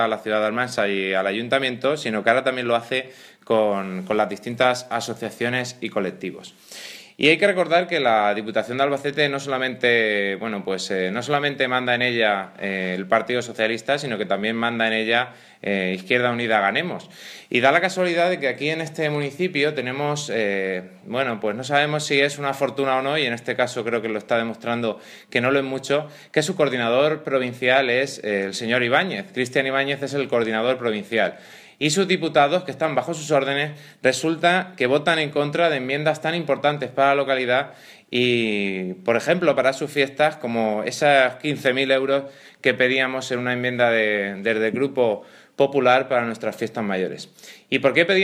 a la ciudad de Almansa y al ayuntamiento, sino que ahora también lo hace con las distintas asociaciones y colectivos. Y hay que recordar que la Diputación de Albacete no solamente manda en ella el Partido Socialista, sino que también manda en ella Izquierda Unida Ganemos. Y da la casualidad de que aquí en este municipio tenemos, pues no sabemos si es una fortuna o no, y en este caso creo que lo está demostrando que no lo es mucho, que su coordinador provincial es el señor Ibáñez. Cristian Ibáñez es el coordinador provincial. Y sus diputados, que están bajo sus órdenes, resulta que votan en contra de enmiendas tan importantes para la localidad y, por ejemplo, para sus fiestas, como esas 15.000 euros que pedíamos en una enmienda desde el Grupo Popular para nuestras fiestas mayores. ¿Y por qué pedíamos